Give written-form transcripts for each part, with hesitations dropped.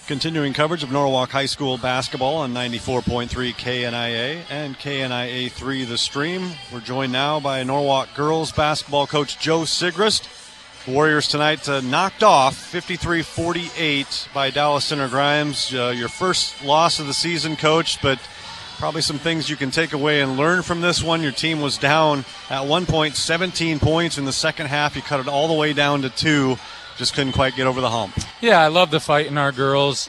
Continuing coverage of Norwalk High School basketball on 94.3 KNIA and KNIA3 The Stream. We're joined now by Norwalk girls basketball coach Joe Sigrist. The Warriors tonight knocked off 53-48 by Dallas Center Grimes. Your first loss of the season, coach, but probably some things you can take away and learn from this one. Your team was down at one point 17 points in the second half. You cut it all the way down to 2. Just couldn't quite get over the hump. Yeah, I love the fight in our girls.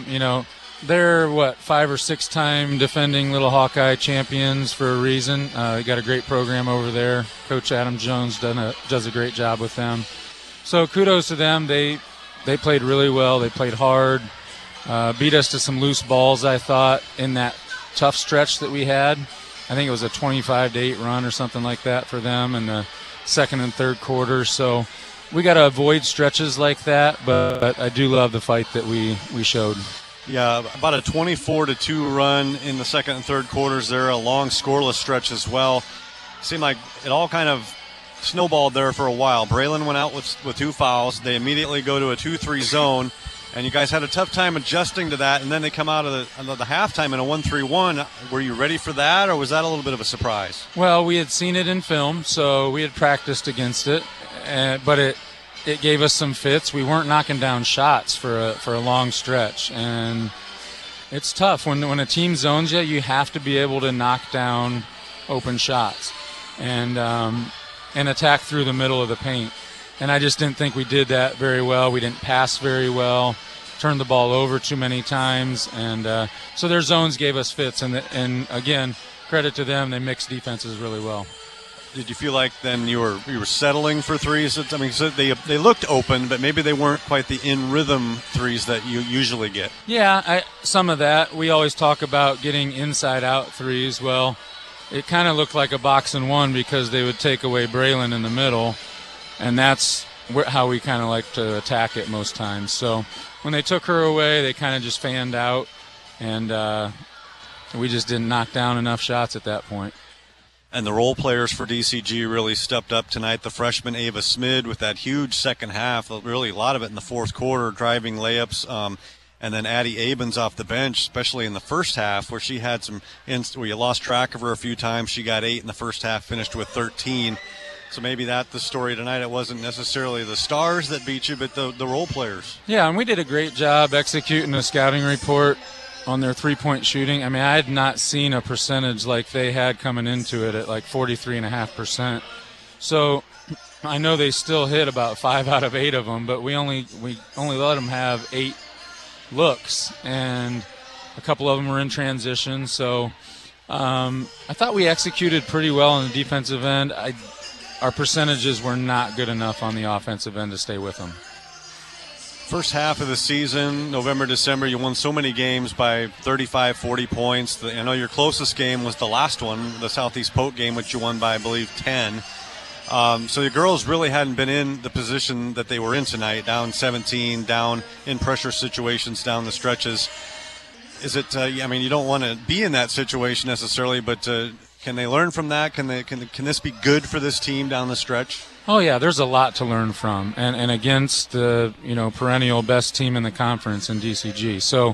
They're 5 or 6 time defending Little Hawkeye champions for a reason. They got a great program over there. Coach Adam Jones does a great job with them. So kudos to them. They played really well. They played hard. Beat us to some loose balls, I thought, in that tough stretch that we had. I think it was a 25-8 run or something like that for them in the second and third quarter. So we got to avoid stretches like that, but I do love the fight that we showed. Yeah, about a 24-2 run in the second and third quarters there, a long scoreless stretch as well. Seemed like it all kind of snowballed there for a while. Braylon went out with 2 fouls. They immediately go to a 2-3 zone, and you guys had a tough time adjusting to that, and then they come out of the halftime in a 1-3-1. Were you ready for that, or was that a little bit of a surprise? Well, we had seen it in film, so we had practiced against it. But it gave us some fits. We weren't knocking down shots for a long stretch, and it's tough when a team zones you. You have to be able to knock down open shots and attack through the middle of the paint. And I just didn't think we did that very well. We didn't pass very well, turned the ball over too many times, and so their zones gave us fits. And again, credit to them, they mixed defenses really well. Did you feel like then you were settling for threes? I mean, so they looked open, but maybe they weren't quite the in-rhythm threes that you usually get. Yeah, some of that. We always talk about getting inside-out threes. Well, it kind of looked like a box and one because they would take away Braylon in the middle, and that's how we kind of like to attack it most times. So when they took her away, they kind of just fanned out, and we just didn't knock down enough shots at that point. And the role players for DCG really stepped up tonight. The freshman Ava Smid with that huge second half, really a lot of it in the fourth quarter, driving layups. And then Addie Abens off the bench, especially in the first half, where she had where you lost track of her a few times. She got 8 in the first half, finished with 13. So maybe that's the story tonight. It wasn't necessarily the stars that beat you, but the role players. Yeah, and we did a great job executing the scouting report on their three-point shooting. I mean, I had not seen a percentage like they had coming into it at like 43.5%. So I know they still hit about 5 out of 8 of them, but we only let them have 8 looks, and a couple of them were in transition. So I thought we executed pretty well on the defensive end. Our percentages were not good enough on the offensive end to stay with them. First half of the season, November, December, you won so many games by 35, 40 points. I know your closest game was the last one, the Southeast Polk game, which you won by, I believe, 10. So the girls really hadn't been in the position that they were in tonight, down 17, down in pressure situations down the stretches. Is it, you don't want to be in that situation necessarily, but can they learn from that? Can this be good for this team down the stretch? Oh, yeah, there's a lot to learn from, and against the perennial best team in the conference in DCG. So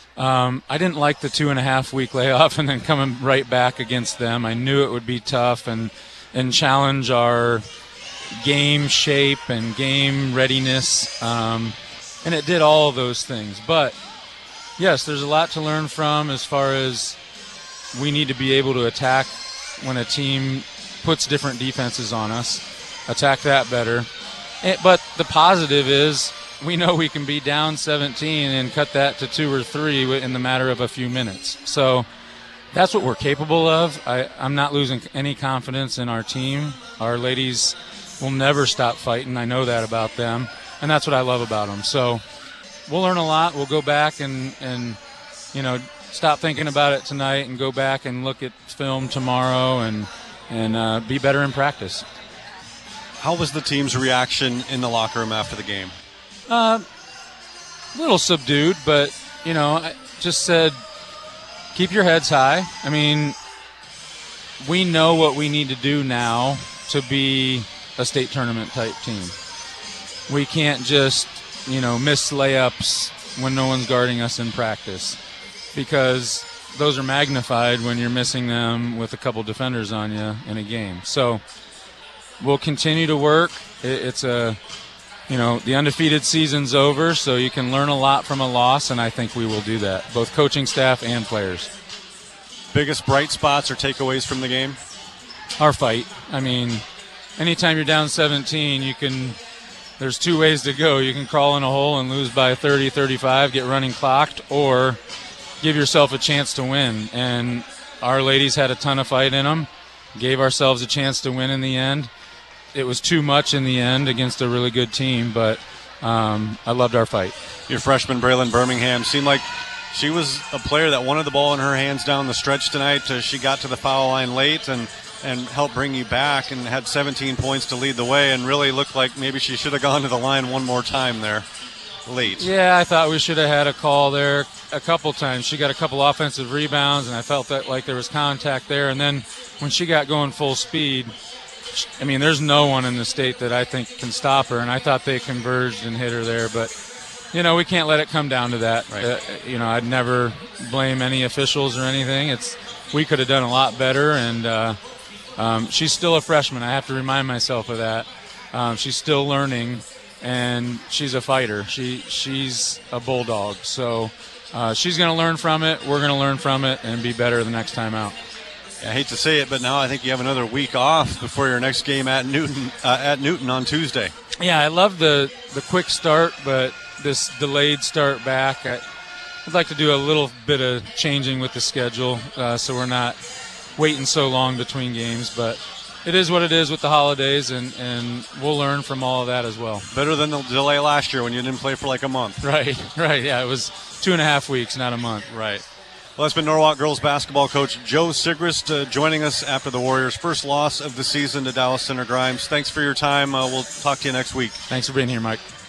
I didn't like the 2.5-week layoff and then coming right back against them. I knew it would be tough and challenge our game shape and game readiness, and it did all of those things. But, yes, there's a lot to learn from as far as we need to be able to attack when a team puts different defenses on us. Attack that better. But the positive is we know we can be down 17 and cut that to 2 or 3 in the matter of a few minutes. So that's what we're capable of. I'm not losing any confidence in our team. Our ladies will never stop fighting. I know that about them, and that's what I love about them. So we'll learn a lot. We'll go back and stop thinking about it tonight and go back and look at film tomorrow and be better in practice. How was the team's reaction in the locker room after the game? A little subdued, but, I just said, keep your heads high. I mean, we know what we need to do now to be a state tournament type team. We can't just, miss layups when no one's guarding us in practice, because those are magnified when you're missing them with a couple defenders on you in a game. So we'll continue to work. It's the undefeated season's over, so you can learn a lot from a loss, and I think we will do that, both coaching staff and players. Biggest bright spots or takeaways from the game? Our fight. I mean, anytime you're down 17, there's two ways to go. You can crawl in a hole and lose by 30, 35, get running clocked, or give yourself a chance to win. And our ladies had a ton of fight in them, gave ourselves a chance to win in the end. It was too much in the end against a really good team, but I loved our fight. Your freshman, Braylon Birmingham, seemed like she was a player that wanted the ball in her hands down the stretch tonight. She got to the foul line late and helped bring you back and had 17 points to lead the way, and really looked like maybe she should have gone to the line one more time there late. Yeah, I thought we should have had a call there a couple times. She got a couple offensive rebounds, and I felt that like there was contact there. And then when she got going full speed, I mean, there's no one in the state that I think can stop her, and I thought they converged and hit her there. But, we can't let it come down to that. Right. I'd never blame any officials or anything. We could have done a lot better, and she's still a freshman. I have to remind myself of that. She's still learning, and she's a fighter. She's a bulldog. So she's going to learn from it. We're going to learn from it and be better the next time out. I hate to say it, but now I think you have another week off before your next game at Newton on Tuesday. Yeah, I love the quick start, but this delayed start back, I'd like to do a little bit of changing with the schedule so we're not waiting so long between games. But it is what it is with the holidays, and we'll learn from all of that as well. Better than the delay last year when you didn't play for like a month. Right. Yeah, it was 2.5 weeks, not a month. Right. Well, that's been Norwalk girls basketball coach Joe Sigrist joining us after the Warriors' first loss of the season to Dallas Center Grimes. Thanks for your time. We'll talk to you next week. Thanks for being here, Mike.